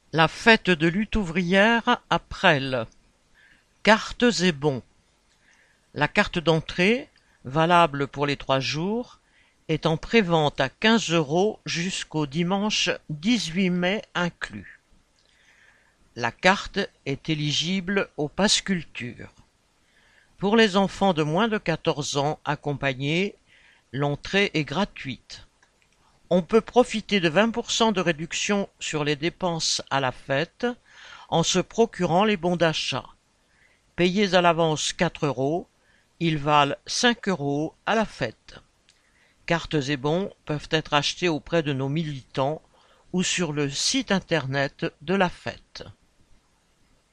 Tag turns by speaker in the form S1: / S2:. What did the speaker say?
S1: La fête de lutte ouvrière à Presles. Cartes et bons. La carte d'entrée, valable pour les 3 jours, est en prévente à 15 € jusqu'au dimanche 18 mai inclus. La carte est éligible au pass culture. Pour les enfants de moins de 14 ans accompagnés, l'entrée est gratuite. On peut profiter de 20% de réduction sur les dépenses à la fête en se procurant les bons d'achat. Payés à l'avance 4 €, ils valent 5 € à la fête. Cartes et bons peuvent être achetés auprès de nos militants ou sur le site internet de la fête.